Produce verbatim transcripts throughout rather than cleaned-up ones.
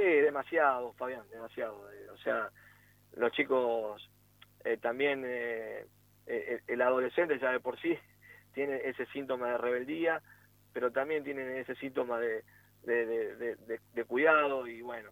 demasiado, Fabián, demasiado. Eh, o sea, los chicos eh, también, eh, eh, el adolescente ya de por sí tiene ese síntoma de rebeldía, pero también tienen ese síntoma de, de, de, de, de, de cuidado, y bueno,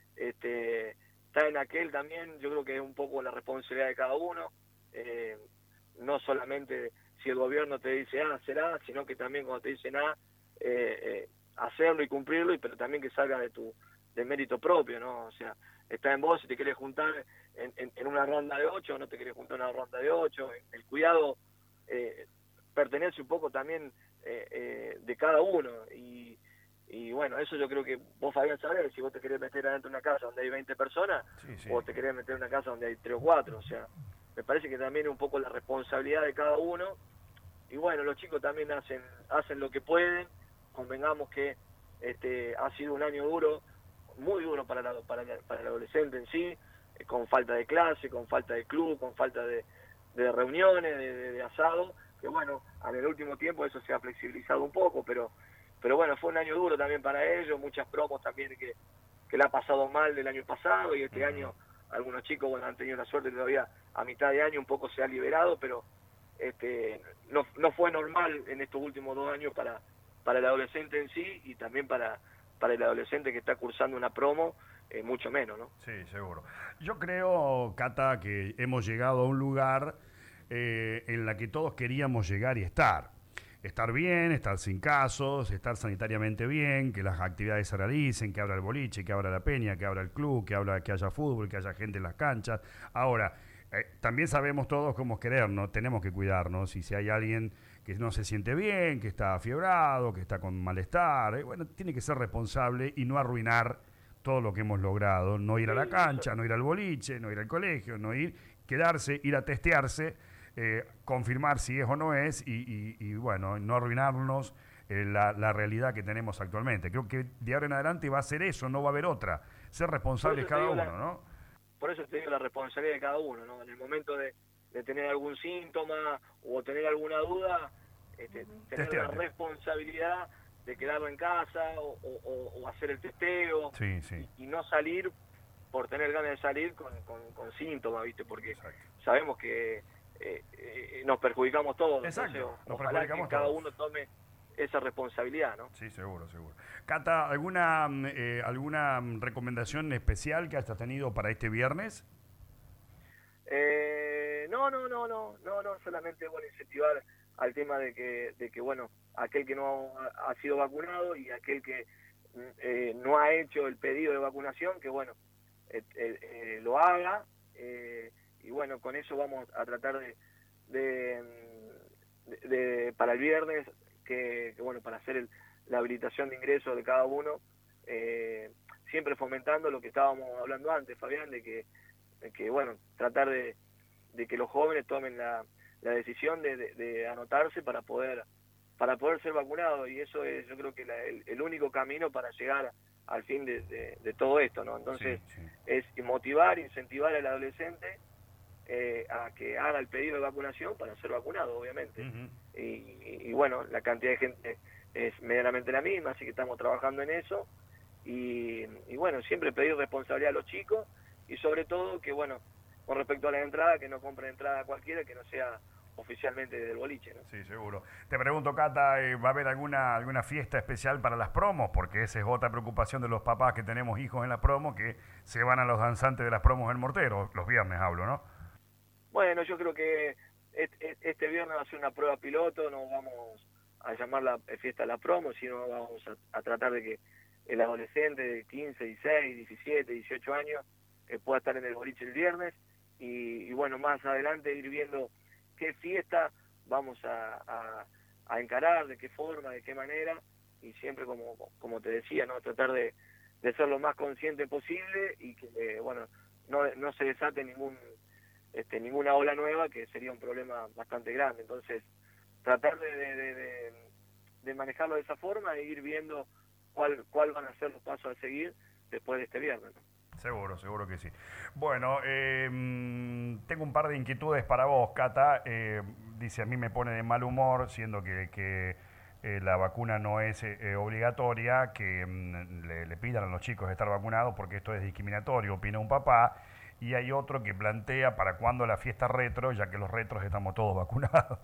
este, está en aquel también, yo creo que es un poco la responsabilidad de cada uno, eh, no solamente si el gobierno te dice A, será, sino que también cuando te dicen A, eh, eh, hacerlo y cumplirlo, y pero también que salga de tu de mérito propio, ¿no? O sea, está en vos si te querés juntar en, en, en una ronda de ocho o no te querés juntar en una ronda de ocho. El cuidado eh, pertenece un poco también eh, eh, de cada uno, y, y bueno, eso yo creo que vos, Fabián, sabés, si vos te querés meter adentro de una casa donde hay veinte personas, sí, sí. o te querés meter en una casa donde hay tres o cuatro, o sea, me parece que también es un poco la responsabilidad de cada uno, y bueno, los chicos también hacen hacen lo que pueden. Convengamos que este ha sido un año duro, muy duro para, la, para, la, para el adolescente en sí, eh, con falta de clase, con falta de club, con falta de, de reuniones, de, de, de asado, que bueno, en el último tiempo eso se ha flexibilizado un poco, pero pero bueno, fue un año duro también para ellos, muchas promos también que, que le ha pasado mal del año pasado, y este uh-huh. año algunos chicos, bueno, han tenido la suerte todavía a mitad de año un poco se ha liberado, pero este no, no fue normal en estos últimos dos años para, para el adolescente en sí, y también para, para el adolescente que está cursando una promo, eh, mucho menos, ¿no? Sí, seguro. Yo creo, Cata, que hemos llegado a un lugar eh, en la que todos queríamos llegar y estar. Estar bien, estar sin casos, estar sanitariamente bien, que las actividades se realicen, que abra el boliche, que abra la peña, que abra el club, que, abra, que haya fútbol, que haya gente en las canchas. Ahora, eh, también sabemos todos cómo querernos, tenemos que cuidarnos, y si hay alguien que no se siente bien, que está afiebrado, que está con malestar, eh, bueno, tiene que ser responsable y no arruinar todo lo que hemos logrado, no ir a la cancha, no ir al boliche, no ir al colegio, no ir, quedarse, ir a testearse, eh, confirmar si es o no es, y, y, y bueno, no arruinarnos eh, la, la realidad que tenemos actualmente. Creo que de ahora en adelante va a ser eso, no va a haber otra. Ser responsables cada uno, la, ¿no? Por eso te digo la responsabilidad de cada uno, ¿no? En el momento de, de tener algún síntoma o tener alguna duda, este, tener Testeate. la responsabilidad de quedarlo en casa o, o, o hacer el testeo, sí, sí. Y, y no salir por tener ganas de salir con, con, con síntomas, ¿viste? Porque Exacto. sabemos que eh, eh, nos perjudicamos todos. Exacto, Entonces, nos ojalá perjudicamos que cada todos. uno tome esa responsabilidad, ¿no? Sí, seguro, seguro. Cata, ¿alguna, eh, ¿alguna recomendación especial que hayas tenido para este viernes? Eh, no, no, no, no, no, no, solamente, bueno, incentivar al tema de que, de que bueno, aquel que no ha, ha sido vacunado y aquel que eh, no ha hecho el pedido de vacunación, que bueno, eh, eh, lo haga, eh, y bueno, con eso vamos a tratar de, de, de, de para el viernes, que, que bueno, para hacer el, la habilitación de ingreso de cada uno, eh, siempre fomentando lo que estábamos hablando antes, Fabián, de que que bueno, tratar de, de que los jóvenes tomen la, la decisión de, de, de anotarse para poder para poder ser vacunados, y eso es, yo creo que la, el, el único camino para llegar al fin de, de, de todo esto, ¿no? Entonces sí, sí. es motivar, incentivar al adolescente eh, a que haga el pedido de vacunación para ser vacunado, obviamente. Uh-huh. y, y, y bueno, la cantidad de gente es medianamente la misma, así que estamos trabajando en eso, y, y bueno, siempre pedir responsabilidad a los chicos, y sobre todo que, bueno, con respecto a la entrada, que no compren entrada cualquiera, que no sea oficialmente del boliche, ¿no? Sí, seguro. Te pregunto, Cata, ¿va a haber alguna alguna fiesta especial para las promos? Porque esa es otra preocupación de los papás que tenemos hijos en las promos, que se van a los danzantes de las promos del Mortero, los viernes hablo, ¿no? Bueno, yo creo que este, este viernes va a ser una prueba piloto, no vamos a llamar la fiesta de la promo, sino vamos a, a tratar de que el adolescente de quince, dieciséis, diecisiete, dieciocho años que pueda estar en el boliche el viernes, y, y bueno, más adelante ir viendo qué fiesta vamos a, a, a encarar, de qué forma, de qué manera, y siempre como como te decía, no tratar de, de ser lo más consciente posible, y que eh, bueno, no, no se desate ningún este ninguna ola nueva, que sería un problema bastante grande. Entonces tratar de, de, de, de, de manejarlo de esa forma e ir viendo cuál cuál van a ser los pasos a seguir después de este viernes, ¿no? Seguro, seguro que sí. Bueno, eh, tengo un par de inquietudes para vos, Cata. Eh, dice, a mí me pone de mal humor, siendo que, que eh, la vacuna no es eh, obligatoria, que mm, le, le pidan a los chicos estar vacunados porque esto es discriminatorio, opina un papá. Y hay otro que plantea para cuándo la fiesta retro, ya que los retros estamos todos vacunados.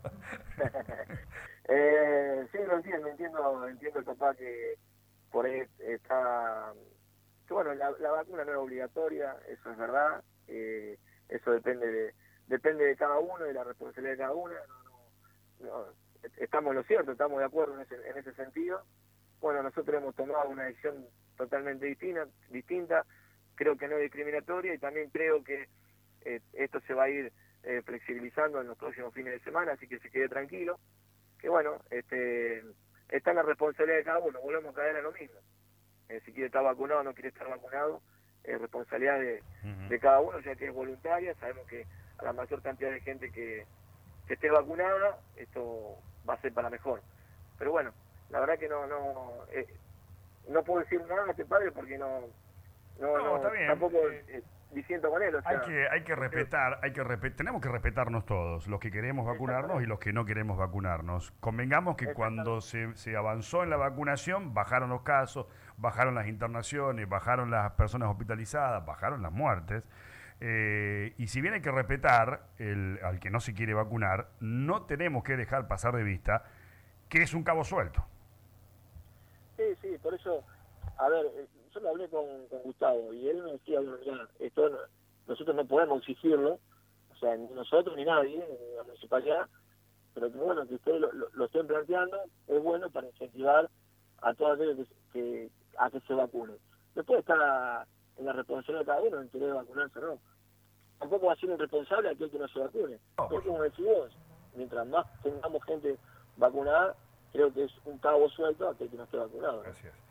eh, sí, lo entiendo, entiendo, entiendo el papá que por ahí está... Que bueno, la, la vacuna no es obligatoria, eso es verdad, eh, eso depende de depende de cada uno, de la responsabilidad de cada uno. No, no, no, estamos en lo cierto, estamos de acuerdo en ese, en ese sentido. Bueno, nosotros hemos tomado una decisión totalmente distinta, distinta. Creo que no es discriminatoria y también creo que eh, esto se va a ir eh, flexibilizando en los próximos fines de semana, así que se quede tranquilo, que bueno, este está en la responsabilidad de cada uno, volvemos a caer a lo mismo, eh, si quiere estar vacunado o no quiere estar vacunado, es responsabilidad de, uh-huh. de cada uno, ya que es voluntaria, sabemos que a la mayor cantidad de gente que, que esté vacunada, esto va a ser para mejor, pero bueno, la verdad que no no eh, no puedo decir nada a este padre porque no No, no, no, está bien. tampoco eh, diciendo con él. O sea, hay que, hay que respetar, hay que respe- tenemos que respetarnos todos, los que queremos vacunarnos y los que no queremos vacunarnos. Convengamos que cuando se, se avanzó en la vacunación, bajaron los casos, bajaron las internaciones, bajaron las personas hospitalizadas, bajaron las muertes. Eh, y si bien hay que respetar el, al que no se quiere vacunar, no tenemos que dejar pasar de vista que es un cabo suelto. Sí, sí, por eso, a ver, yo lo hablé con, con Gustavo y él me decía, bueno, mira, esto no, nosotros no podemos exigirlo, o sea, ni nosotros ni nadie, ni la municipalidad, pero que bueno, que ustedes lo, lo, lo estén planteando, es bueno para incentivar a todos aquellos que, que, a que se vacunen. Después está en la responsabilidad de cada uno en querer vacunarse o no. Tampoco va a ser irresponsable aquel que no se vacune. Oh. Es como decís vos, mientras más tengamos gente vacunada, creo que es un cabo suelto aquel que no esté vacunado. Gracias.